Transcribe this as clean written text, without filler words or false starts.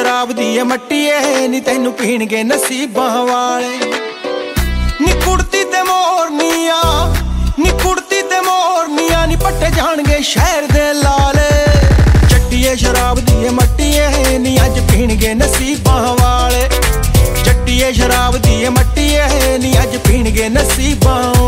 शराब दी मट्टीए नी तैनू पीणगे नसीबां वाले। नी कुड़ती ते मोरनिया नी कुड़ती ते मोरनिया नी पट्टे जाणगे शहर दे लाले। चट्टिए शराब दी मट्टीए नी अज पीणगे नसीबां वाले। चट्टिए शराब दी मट्टीए नी अज पीणगे नसीबां